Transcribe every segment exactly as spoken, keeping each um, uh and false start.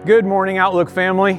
Good morning, Outlook family.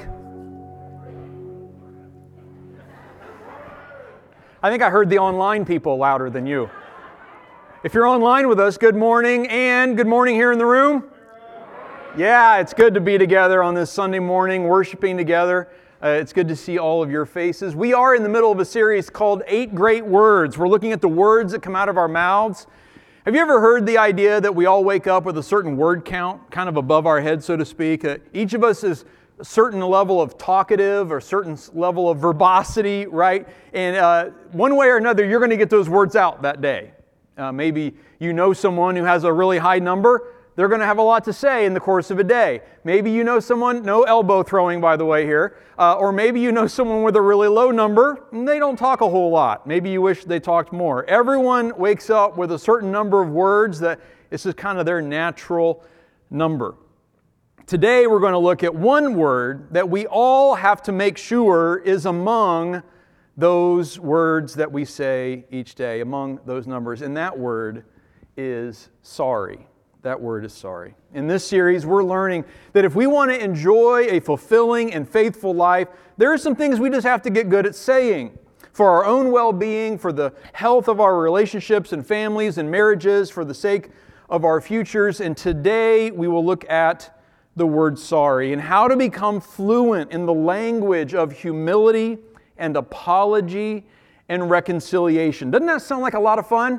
I think I heard the online people louder than you. If you're online with us, good morning, and good morning here in the room. Yeah, it's good to be together on this Sunday morning, worshiping together. Uh, it's good to see all of your faces. We are in the middle of a series called Eight Great Words. We're looking at the words that come out of our mouths. Have you ever heard the idea that we all wake up with a certain word count, kind of above our head, so to speak? That each of us is a certain level of talkative or a certain level of verbosity, right? And uh, one way or another, you're going to get those words out that day. Uh, maybe you know someone who has a really high number. They're going to have a lot to say in the course of a day. Maybe you know someone, no elbow throwing by the way here, uh, or maybe you know someone with a really low number and they don't talk a whole lot. Maybe you wish they talked more. Everyone wakes up with a certain number of words that this is kind of their natural number. Today we're going to look at one word that we all have to make sure is among those words that we say each day, among those numbers, and that word is sorry. That word is sorry. In this series, we're learning that if we want to enjoy a fulfilling and faithful life, there are some things we just have to get good at saying for our own well-being, for the health of our relationships and families and marriages, for the sake of our futures. And today, we will look at the word sorry and how to become fluent in the language of humility and apology and reconciliation. Doesn't that sound like a lot of fun?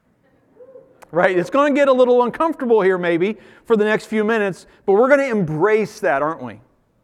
Right? It's going to get a little uncomfortable here maybe for the next few minutes, but we're going to embrace that, aren't we?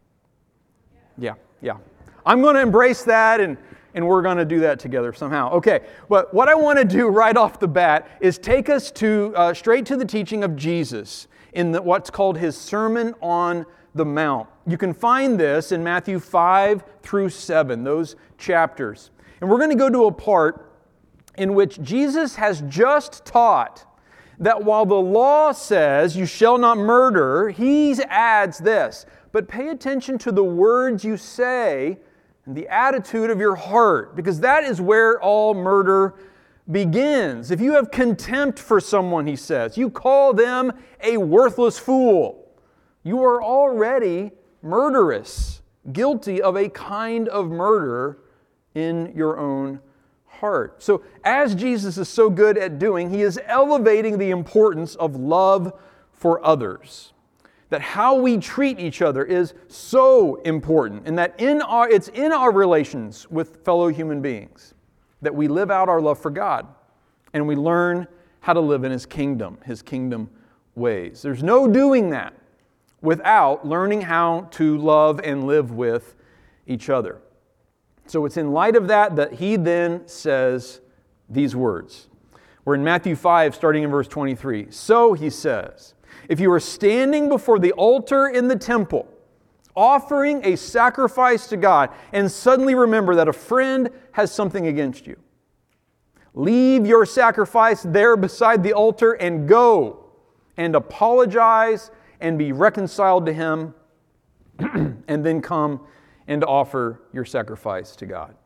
Yeah, yeah. I'm going to embrace that and, and we're going to do that together somehow. Okay, but what I want to do right off the bat is take us to uh, straight to the teaching of Jesus in the, what's called His Sermon on the Mount. You can find this in Matthew five through seven, those chapters. And we're going to go to a part in which Jesus has just taught that while the law says you shall not murder, He adds this, but pay attention to the words you say and the attitude of your heart, because that is where all murder begins. If you have contempt for someone, He says, you call them a worthless fool, you are already murderous, guilty of a kind of murder in your own heart. So as Jesus is so good at doing, He is elevating the importance of love for others. That how we treat each other is so important, and that in our it's in our relations with fellow human beings that we live out our love for God and we learn how to live in His kingdom, His kingdom ways. There's no doing that without learning how to love and live with each other. So it's in light of that that He then says these words. We're in Matthew five, starting in verse twenty-three. So He says, if you are standing before the altar in the temple, offering a sacrifice to God, and suddenly remember that a friend has something against you, leave your sacrifice there beside the altar and go and apologize and be reconciled to him, and then come and offer your sacrifice to God.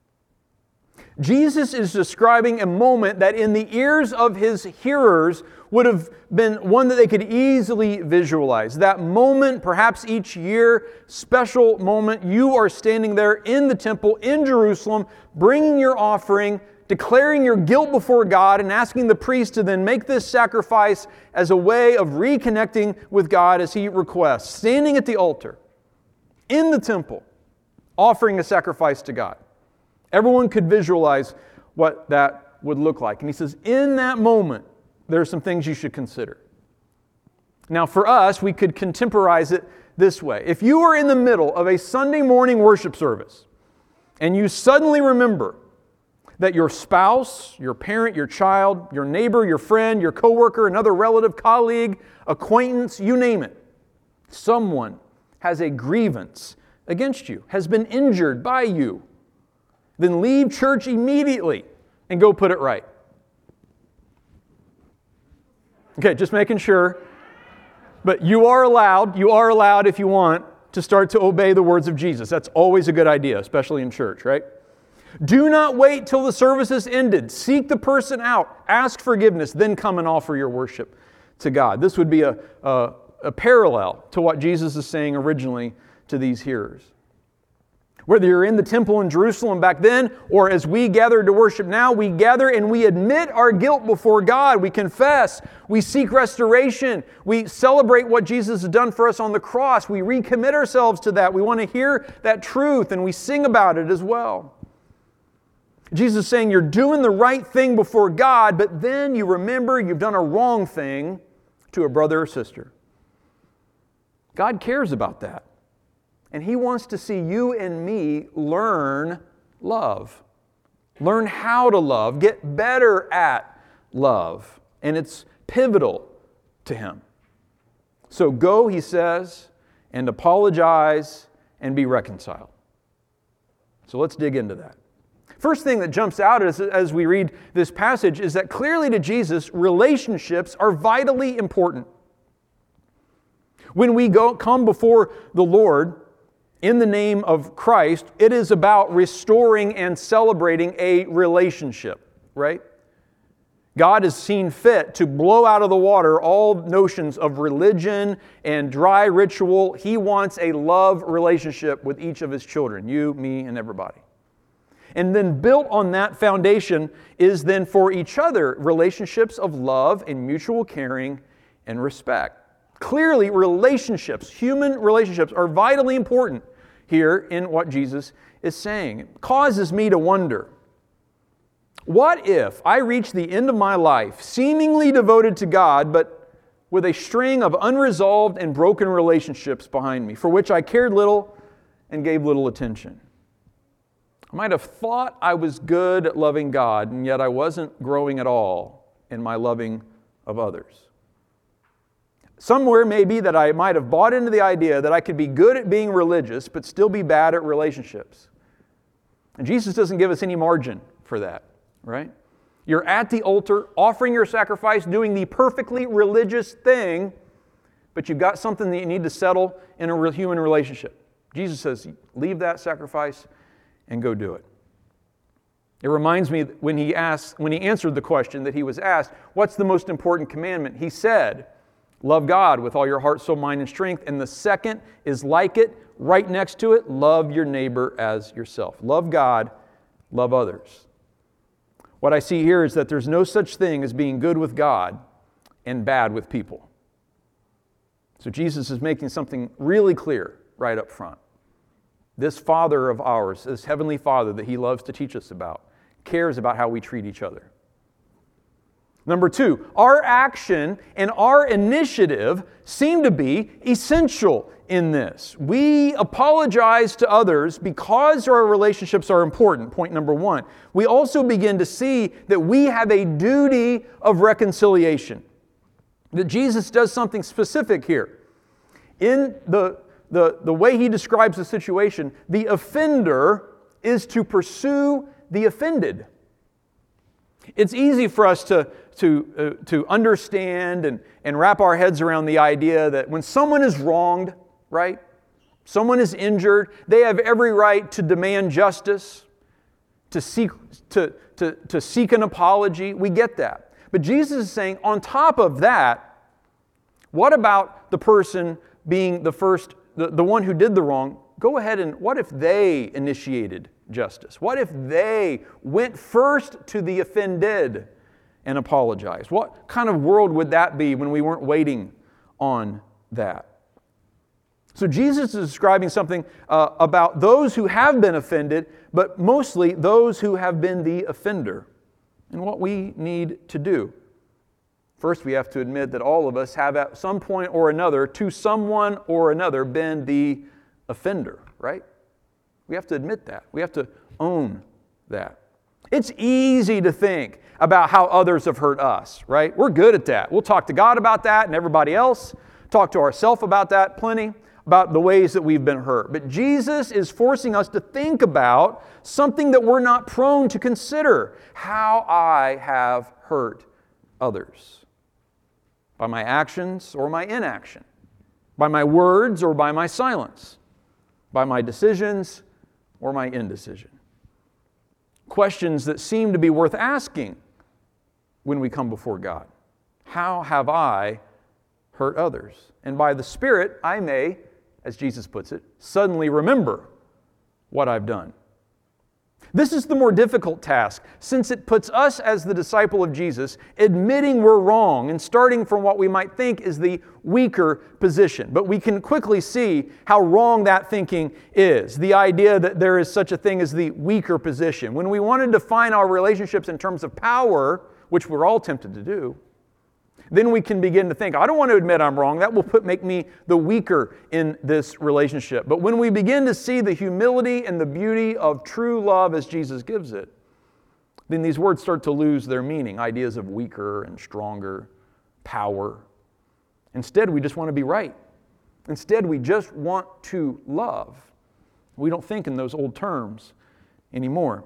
Jesus is describing a moment that in the ears of His hearers would have been one that they could easily visualize. That moment, perhaps each year, special moment, you are standing there in the temple in Jerusalem, bringing your offering, declaring your guilt before God, and asking the priest to then make this sacrifice as a way of reconnecting with God as He requests. Standing at the altar, in the temple, offering a sacrifice to God. Everyone could visualize what that would look like. And He says, in that moment, there are some things you should consider. Now for us, we could contemporize it this way. If you are in the middle of a Sunday morning worship service, and you suddenly remember that your spouse, your parent, your child, your neighbor, your friend, your coworker, another relative, colleague, acquaintance, you name it, someone has a grievance against you, has been injured by you, then leave church immediately and go put it right. Okay, just making sure. But you are allowed, you are allowed if you want to start to obey the words of Jesus. That's always a good idea, especially in church, right? Do not wait till the service is ended. Seek the person out. Ask forgiveness. Then come and offer your worship to God. This would be a, a a parallel to what Jesus is saying originally to these hearers. Whether you're in the temple in Jerusalem back then, or as we gather to worship now, we gather and we admit our guilt before God. We confess. We seek restoration. We celebrate what Jesus has done for us on the cross. We recommit ourselves to that. We want to hear that truth, and we sing about it as well. Jesus is saying you're doing the right thing before God, but then you remember you've done a wrong thing to a brother or sister. God cares about that. And He wants to see you and me learn love. Learn how to love. Get better at love. And it's pivotal to Him. So go, He says, and apologize and be reconciled. So let's dig into that. First thing that jumps out as, as we read this passage is that clearly to Jesus, relationships are vitally important. When we go come before the Lord, in the name of Christ, it is about restoring and celebrating a relationship, right? God has seen fit to blow out of the water all notions of religion and dry ritual. He wants a love relationship with each of His children, you, me, and everybody. And then built on that foundation is then for each other relationships of love and mutual caring and respect. Clearly, relationships, human relationships, are vitally important here in what Jesus is saying. It causes me to wonder, what if I reach the end of my life seemingly devoted to God, but with a string of unresolved and broken relationships behind me, for which I cared little and gave little attention? I might have thought I was good at loving God, and yet I wasn't growing at all in my loving of others. Somewhere maybe that I might have bought into the idea that I could be good at being religious, but still be bad at relationships. And Jesus doesn't give us any margin for that, right? You're at the altar, offering your sacrifice, doing the perfectly religious thing, but you've got something that you need to settle in a human relationship. Jesus says, leave that sacrifice and go do it. It reminds me when he asked, when he answered the question that he was asked, what's the most important commandment? He said, love God with all your heart, soul, mind, and strength. And the second is like it, right next to it, love your neighbor as yourself. Love God, love others. What I see here is that there's no such thing as being good with God and bad with people. So Jesus is making something really clear right up front. This Father of ours, this Heavenly Father that He loves to teach us about, cares about how we treat each other. Number two, our action and our initiative seem to be essential in this. We apologize to others because our relationships are important, point number one. We also begin to see that we have a duty of reconciliation. That Jesus does something specific here. In the, the, the way He describes the situation, the offender is to pursue the offended. It's easy for us to, to, uh, to understand and, and wrap our heads around the idea that when someone is wronged, right? Someone is injured, they have every right to demand justice, to seek, to, to, to seek an apology. We get that. But Jesus is saying, on top of that, what about the person being the first, the, the one who did the wrong? Go ahead and what if they initiated justice? What if they went first to the offended and apologized? What kind of world would that be when we weren't waiting on that? So Jesus is describing something uh, about those who have been offended, but mostly those who have been the offender, and what we need to do. First, we have to admit that all of us have at some point or another, to someone or another, been the offender, right? We have to admit that. We have to own that. It's easy to think about how others have hurt us, right? We're good at that. We'll talk to God about that and everybody else. Talk to ourselves about that plenty, about the ways that we've been hurt. But Jesus is forcing us to think about something that we're not prone to consider. How I have hurt others. By my actions or my inaction. By my words or by my silence. By my decisions or my indecision. Questions that seem to be worth asking when we come before God. How have I hurt others. And by the Spirit, I may, as Jesus puts it, suddenly remember what I've done. This is the more difficult task, since it puts us as the disciple of Jesus admitting we're wrong and starting from what we might think is the weaker position. But we can quickly see how wrong that thinking is, the idea that there is such a thing as the weaker position. When we want to define our relationships in terms of power, which we're all tempted to do, then we can begin to think, I don't want to admit I'm wrong. That will put, make me the weaker in this relationship. But when we begin to see the humility and the beauty of true love as Jesus gives it, then these words start to lose their meaning. Ideas of weaker and stronger, power. Instead, we just want to be right. Instead, we just want to love. We don't think in those old terms anymore.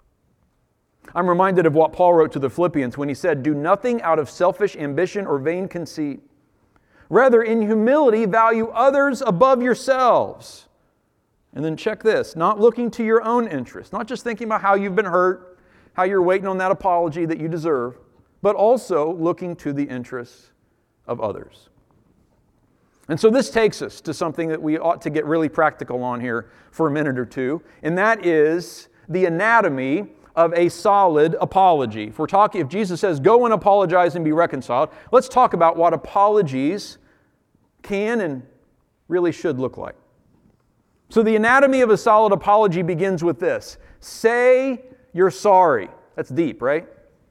I'm reminded of what Paul wrote to the Philippians when he said, "Do nothing out of selfish ambition or vain conceit. Rather, in humility, value others above yourselves." And then check this, not looking to your own interest, not just thinking about how you've been hurt, how you're waiting on that apology that you deserve, but also looking to the interests of others. And so this takes us to something that we ought to get really practical on here for a minute or two, and that is the anatomy of a solid apology. If we're talking, if Jesus says, go and apologize and be reconciled, let's talk about what apologies can and really should look like. So the anatomy of a solid apology begins with this. Say you're sorry. That's deep, right?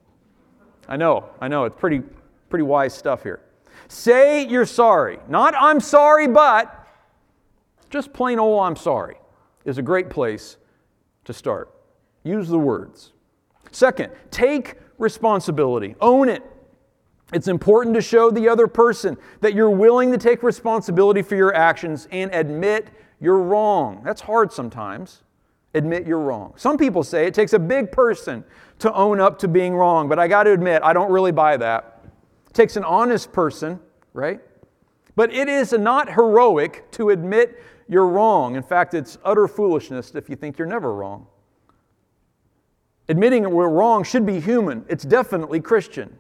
I know, I know, it's pretty, pretty wise stuff here. Say you're sorry. Not I'm sorry, but just plain old I'm sorry is a great place to start. Use the words. Second, take responsibility. Own it. It's important to show the other person that you're willing to take responsibility for your actions and admit you're wrong. That's hard sometimes. Admit you're wrong. Some people say it takes a big person to own up to being wrong, but I got to admit, I don't really buy that. It takes an honest person, right? But it is not heroic to admit you're wrong. In fact, it's utter foolishness if you think you're never wrong. Admitting we're wrong should be human. It's definitely Christian.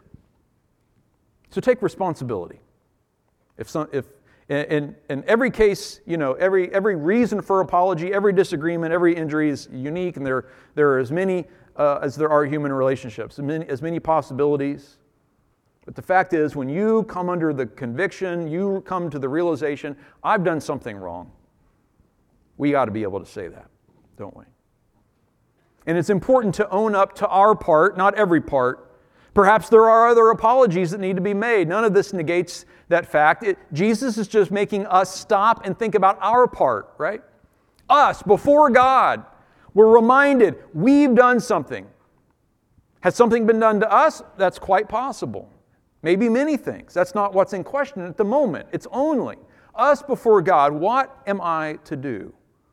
So take responsibility. If some, if in, in every case, you know, every every reason for apology, every disagreement, every injury is unique, and there there are as many uh, as there are human relationships, as many, as many possibilities. But the fact is, when you come under the conviction, you come to the realization, I've done something wrong. We ought to be able to say that, don't we? And it's important to own up to our part, not every part. Perhaps there are other apologies that need to be made. None of this negates that fact. It, Jesus is just making us stop and think about our part, right? Us, before God, we're reminded we've done something. Has something been done to us? That's quite possible. Maybe many things. That's not what's in question at the moment. It's only us before God. What am I to do?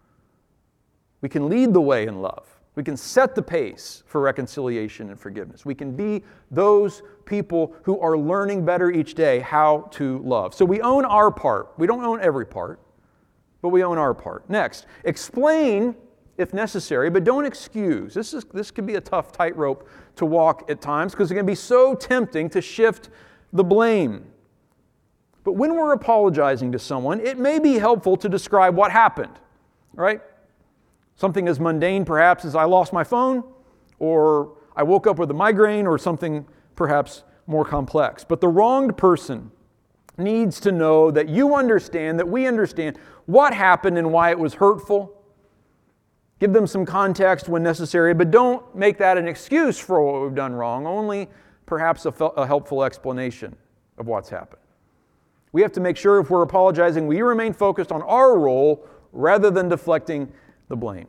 We can lead the way in love. We can set the pace for reconciliation and forgiveness. We can be those people who are learning better each day how to love. So we own our part. We don't own every part, but we own our part. Next, explain if necessary, but don't excuse. This is this can be a tough tightrope to walk at times because it can be so tempting to shift the blame. But when we're apologizing to someone, it may be helpful to describe what happened, right? Something as mundane, perhaps, as I lost my phone, or I woke up with a migraine, or something perhaps more complex. But the wronged person needs to know that you understand, that we understand what happened and why it was hurtful. Give them some context when necessary, but don't make that an excuse for what we've done wrong, only perhaps a, a helpful explanation of what's happened. We have to make sure if we're apologizing, we remain focused on our role rather than deflecting the blame.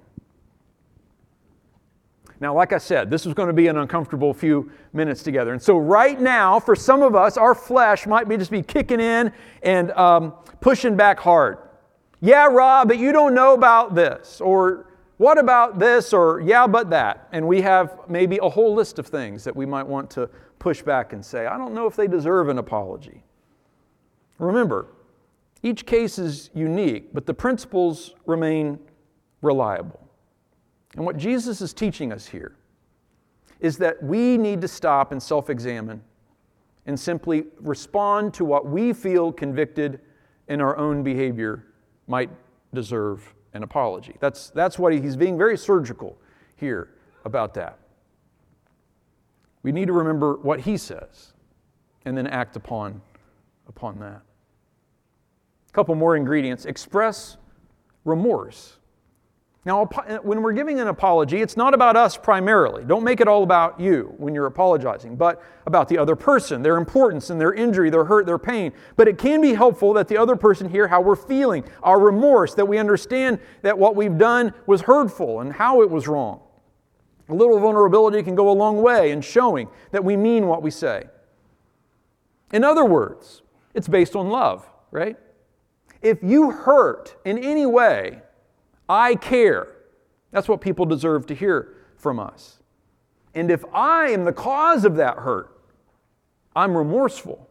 Now, like I said, this is going to be an uncomfortable few minutes together. And so right now, for some of us, our flesh might be just be kicking in and um, pushing back hard. Yeah, Rob, but you don't know about this. Or what about this? Or yeah, but that. And we have maybe a whole list of things that we might want to push back and say, I don't know if they deserve an apology. Remember, each case is unique, but the principles remain reliable. And what Jesus is teaching us here is that we need to stop and self-examine and simply respond to what we feel convicted in our own behavior might deserve an apology. That's, that's what he, he's being very surgical here about that. We need to remember what he says and then act upon, upon that. A couple more ingredients. Express remorse. Now, when we're giving an apology, it's not about us primarily. Don't make it all about you when you're apologizing, but about the other person, their importance and their injury, their hurt, their pain. But it can be helpful that the other person hear how we're feeling, our remorse, that we understand that what we've done was hurtful and how it was wrong. A little vulnerability can go a long way in showing that we mean what we say. In other words, it's based on love, right? If you hurt in any way, I care. That's what people deserve to hear from us. And if I am the cause of that hurt, I'm remorseful.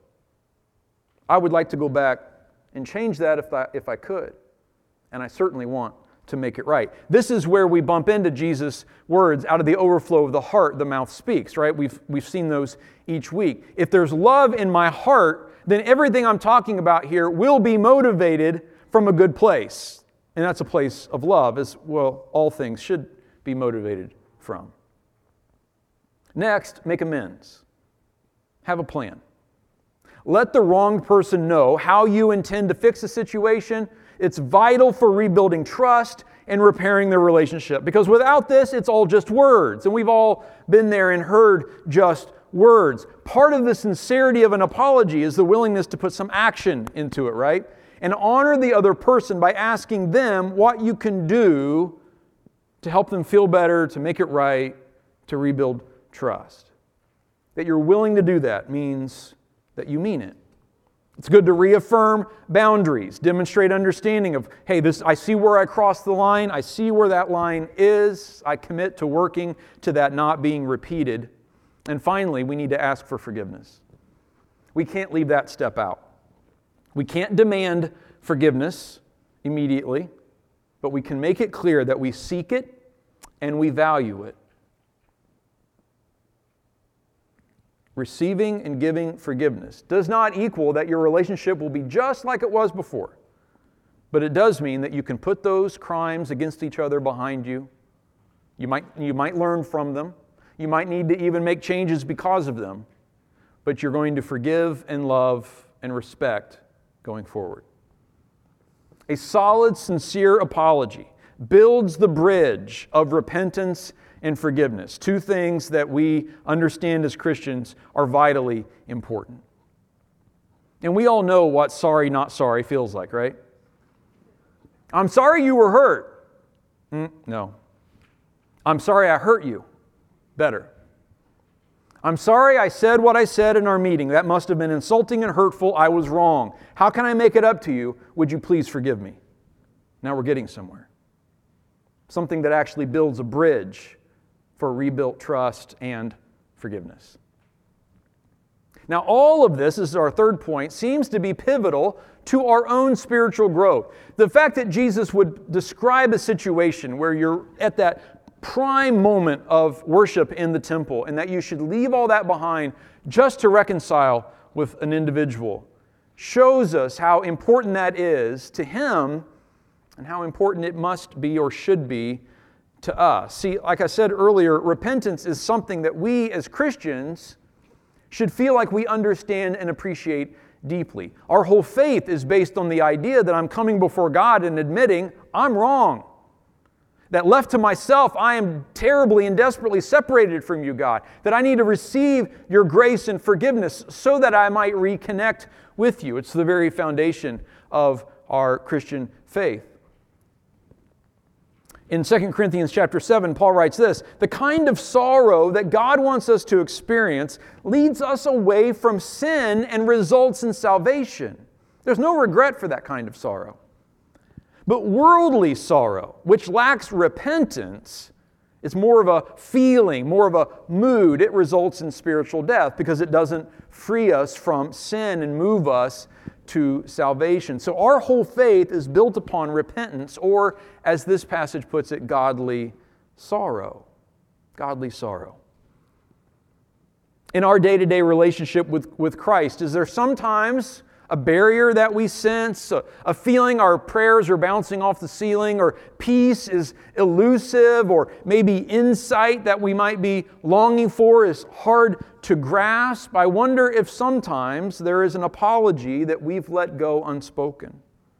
I would like to go back and change that if I, if I could. And I certainly want to make it right. This is where we bump into Jesus' words, out of the overflow of the heart, the mouth speaks, right? We've, we've seen those each week. If there's love in my heart, then everything I'm talking about here will be motivated from a good place. And that's a place of love, as well, all things should be motivated from. Next, make amends. Have a plan. Let the wronged person know how you intend to fix the situation. It's vital for rebuilding trust and repairing the relationship. Because without this, it's all just words. And we've all been there and heard just words. Part of the sincerity of an apology is the willingness to put some action into it, right? And honor the other person by asking them what you can do to help them feel better, to make it right, to rebuild trust. That you're willing to do that means that you mean it. It's good to reaffirm boundaries, demonstrate understanding of, hey, this I see where I crossed the line, I see where that line is, I commit to working to that not being repeated. And finally, we need to ask for forgiveness. We can't leave that step out. We can't demand forgiveness immediately, but we can make it clear that we seek it and we value it. Receiving and giving forgiveness does not equal that your relationship will be just like it was before, but it does mean that you can put those crimes against each other behind you. You might, you might learn from them. You might need to even make changes because of them, but you're going to forgive and love and respect going forward. A solid, sincere apology builds the bridge of repentance and forgiveness, two things that we understand as Christians are vitally important. And we all know what sorry, not sorry feels like, right? I'm sorry you were hurt. Mm, no. I'm sorry I hurt you. Better. I'm sorry I said what I said in our meeting. That must have been insulting and hurtful. I was wrong. How can I make it up to you? Would you please forgive me? Now we're getting somewhere. Something that actually builds a bridge for rebuilt trust and forgiveness. Now all of this, this is our third point, seems to be pivotal to our own spiritual growth. The fact that Jesus would describe a situation where you're at that prime moment of worship in the temple, and that you should leave all that behind just to reconcile with an individual, shows us how important that is to Him and how important it must be or should be to us. See, like I said earlier, repentance is something that we as Christians should feel like we understand and appreciate deeply. Our whole faith is based on the idea that I'm coming before God and admitting I'm wrong. That left to myself, I am terribly and desperately separated from you, God. That I need to receive your grace and forgiveness so that I might reconnect with you. It's the very foundation of our Christian faith. In Second Corinthians chapter seven, Paul writes this, the kind of sorrow that God wants us to experience leads us away from sin and results in salvation. There's no regret for that kind of sorrow. But worldly sorrow, which lacks repentance, is more of a feeling, more of a mood. It results in spiritual death because it doesn't free us from sin and move us to salvation. So our whole faith is built upon repentance, or as this passage puts it, godly sorrow. Godly sorrow. in our day-to-day relationship with, with Christ? Is there sometimes a barrier that we sense, a, a feeling our prayers are bouncing off the ceiling, or peace is elusive, or maybe insight that we might be longing for is hard to grasp? I wonder if sometimes there is an apology that we've let go unspoken.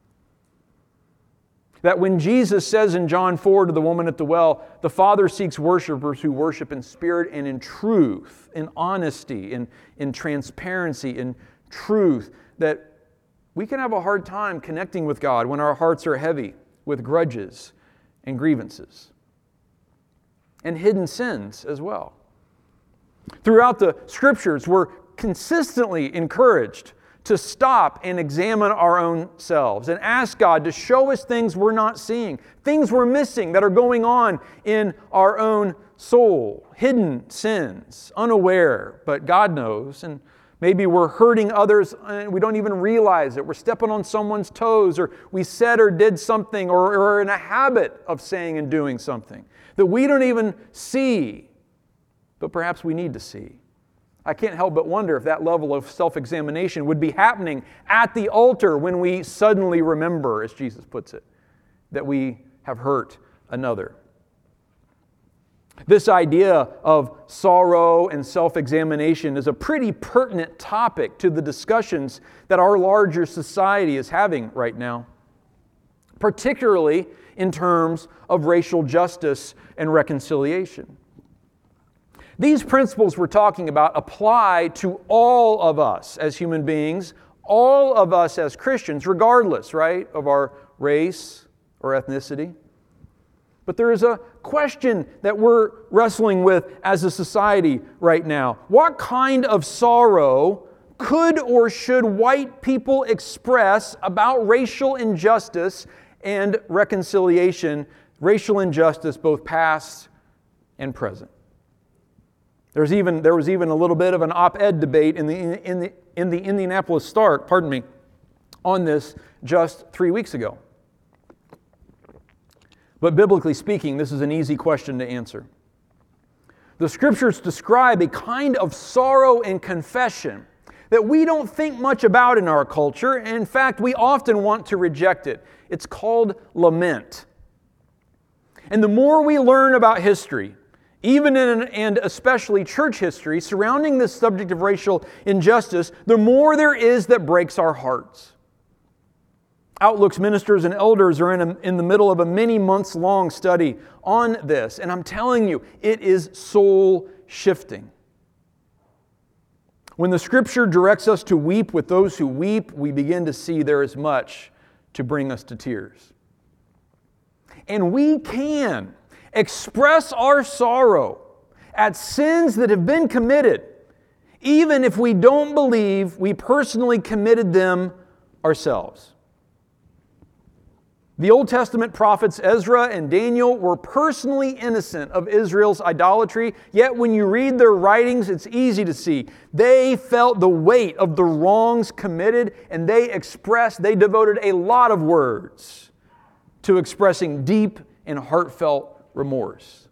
That when Jesus says in John four to the woman at the well, the Father seeks worshipers who worship in spirit and in truth, in honesty, in, in transparency, in truth, that we can have a hard time connecting with God when our hearts are heavy with grudges and grievances and hidden sins as well. Throughout the Scriptures, we're consistently encouraged to stop and examine our own selves and ask God to show us things we're not seeing, things we're missing that are going on in our own soul, hidden sins, unaware, but God knows. And maybe we're hurting others and we don't even realize it. We're stepping on someone's toes, or we said or did something, or are in a habit of saying and doing something that we don't even see, but perhaps we need to see. I can't help but wonder if that level of self-examination would be happening at the altar when we suddenly remember, as Jesus puts it, that we have hurt another. This idea of sorrow and self-examination is a pretty pertinent topic to the discussions that our larger society is having right now, particularly in terms of racial justice and reconciliation. These principles we're talking about apply to all of us as human beings, all of us as Christians, regardless, right, of our race or ethnicity. But there is a question that we're wrestling with as a society right now. What kind of sorrow could or should white people express about racial injustice and reconciliation, racial injustice both past and present? There's even, there was even a little bit of an op-ed debate in the, in the, in the Indianapolis Star, pardon me, on this just three weeks ago. But biblically speaking, this is an easy question to answer. The Scriptures describe a kind of sorrow and confession that we don't think much about in our culture. In fact, we often want to reject it. It's called lament. And the more we learn about history, even in and especially church history, surrounding this subject of racial injustice, the more there is that breaks our hearts. Outlook's ministers and elders are in, a, in the middle of a many months long study on this, and I'm telling you, it is soul shifting. When the Scripture directs us to weep with those who weep, we begin to see there is much to bring us to tears. And we can express our sorrow at sins that have been committed, even if we don't believe we personally committed them ourselves. The Old Testament prophets Ezra and Daniel were personally innocent of Israel's idolatry, yet when you read their writings, it's easy to see they felt the weight of the wrongs committed, and they expressed, they devoted a lot of words to expressing deep and heartfelt remorse.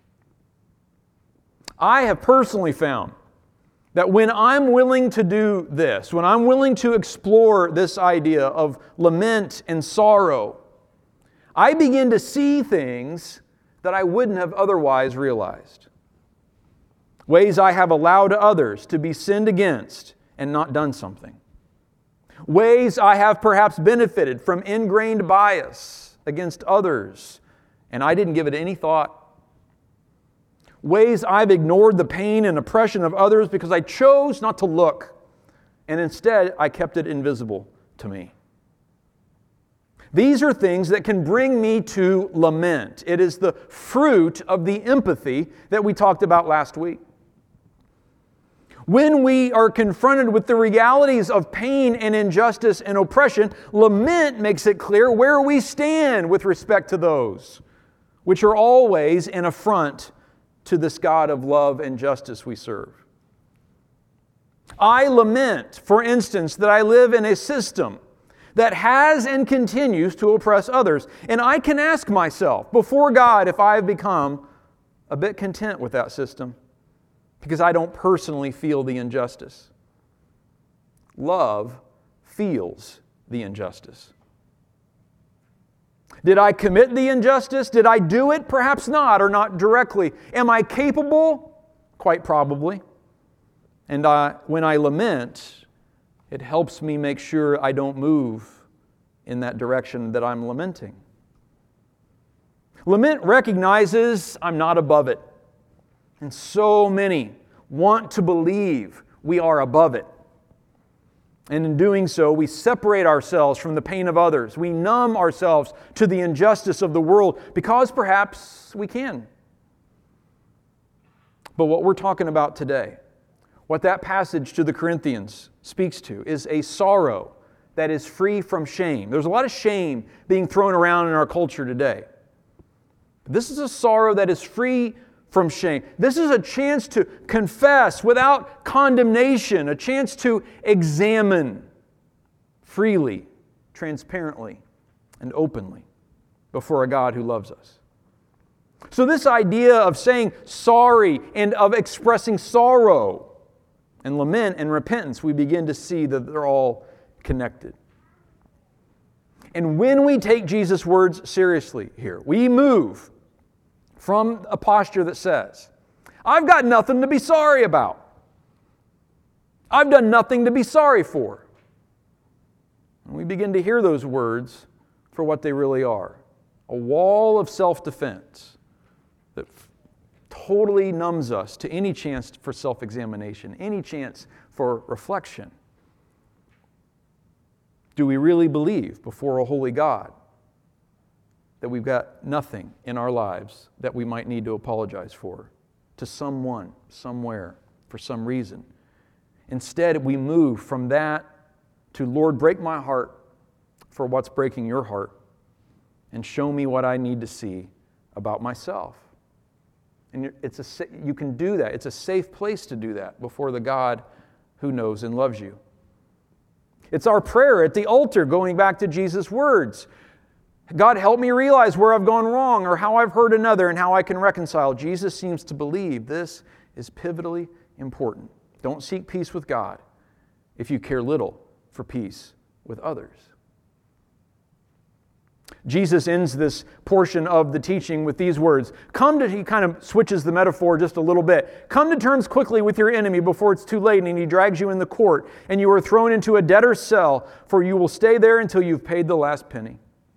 I have personally found that when I'm willing to do this, when I'm willing to explore this idea of lament and sorrow, I begin to see things that I wouldn't have otherwise realized. Ways I have allowed others to be sinned against and not done something. Ways I have perhaps benefited from ingrained bias against others and I didn't give it any thought. Ways I've ignored the pain and oppression of others because I chose not to look, and instead I kept it invisible to me. These are things that can bring me to lament. It is the fruit of the empathy that we talked about last week. When we are confronted with the realities of pain and injustice and oppression, lament makes it clear where we stand with respect to those, which are always an affront to this God of love and justice we serve. I lament, for instance, that I live in a system that has and continues to oppress others. And I can ask myself before God if I have become a bit content with that system, because I don't personally feel the injustice. Love feels the injustice. Did I commit the injustice? Did I do it? Perhaps not, or not directly. Am I capable? Quite probably. And I, when I lament, it helps me make sure I don't move in that direction that I'm lamenting. Lament recognizes I'm not above it. And so many want to believe we are above it. And in doing so, we separate ourselves from the pain of others. We numb ourselves to the injustice of the world because perhaps we can. But what we're talking about today, what that passage to the Corinthians speaks to, is a sorrow that is free from shame. There's a lot of shame being thrown around in our culture today. This is a sorrow that is free from shame. This is a chance to confess without condemnation, a chance to examine freely, transparently, and openly before a God who loves us. So this idea of saying sorry and of expressing sorrow and lament and repentance, we begin to see that they're all connected. And when we take Jesus' words seriously here, we move from a posture that says, I've got nothing to be sorry about. I've done nothing to be sorry for. And we begin to hear those words for what they really are. A wall of self-defense that f- totally numbs us to any chance for self-examination, any chance for reflection. Do we really believe before a holy God that we've got nothing in our lives that we might need to apologize for to someone, somewhere, for some reason? Instead, we move from that to, Lord, break my heart for what's breaking your heart and show me what I need to see about myself. And it's a, you can do that. It's a safe place to do that before the God who knows and loves you. It's our prayer at the altar, going back to Jesus' words. God, help me realize where I've gone wrong or how I've hurt another and how I can reconcile. Jesus seems to believe this is pivotally important. Don't seek peace with God if you care little for peace with others. Jesus ends this portion of the teaching with these words. Come to, he kind of switches the metaphor just a little bit. Come to terms quickly with your enemy before it's too late and he drags you in the court and you are thrown into a debtor's cell, for you will stay there until you've paid the last penny.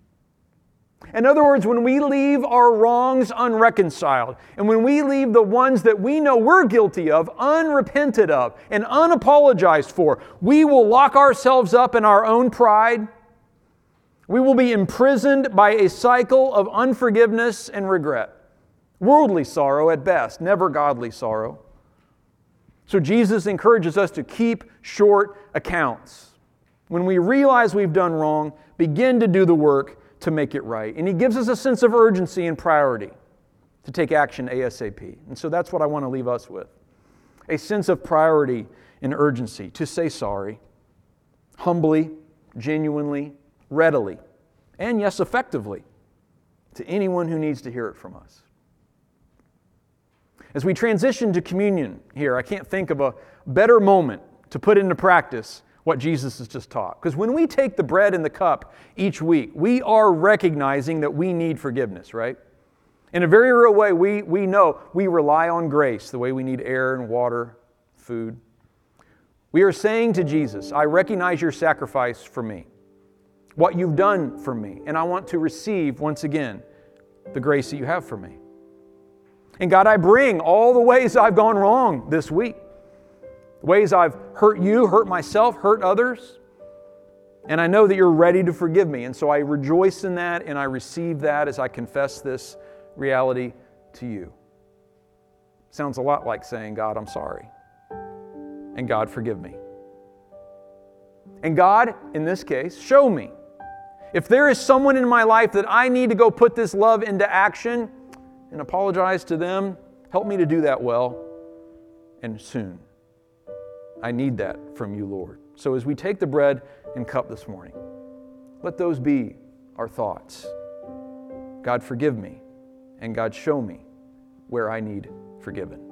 In other words, when we leave our wrongs unreconciled, and when we leave the ones that we know we're guilty of, unrepented of, and unapologized for, we will lock ourselves up in our own pride. We will be imprisoned by a cycle of unforgiveness and regret. Worldly sorrow at best, never godly sorrow. So Jesus encourages us to keep short accounts. When we realize we've done wrong, begin to do the work to make it right. And He gives us a sense of urgency and priority to take action ASAP. And so that's what I want to leave us with. A sense of priority and urgency to say sorry, humbly, genuinely, readily, and yes, effectively, to anyone who needs to hear it from us. As we transition to communion here, I can't think of a better moment to put into practice what Jesus has just taught. Because when we take the bread and the cup each week, we are recognizing that we need forgiveness, right? In a very real way, we, we know we rely on grace the way we need air and water, food. We are saying to Jesus, I recognize your sacrifice for me, what you've done for me, and I want to receive, once again, the grace that you have for me. And God, I bring all the ways I've gone wrong this week. Ways I've hurt you, hurt myself, hurt others. And I know that you're ready to forgive me. And so I rejoice in that and I receive that as I confess this reality to you. Sounds a lot like saying, God, I'm sorry. And God, forgive me. And God, in this case, show me. If there is someone in my life that I need to go put this love into action and apologize to them, help me to do that well and soon. I need that from you, Lord. So as we take the bread and cup this morning, let those be our thoughts. God, forgive me, and God, show me where I need forgiven.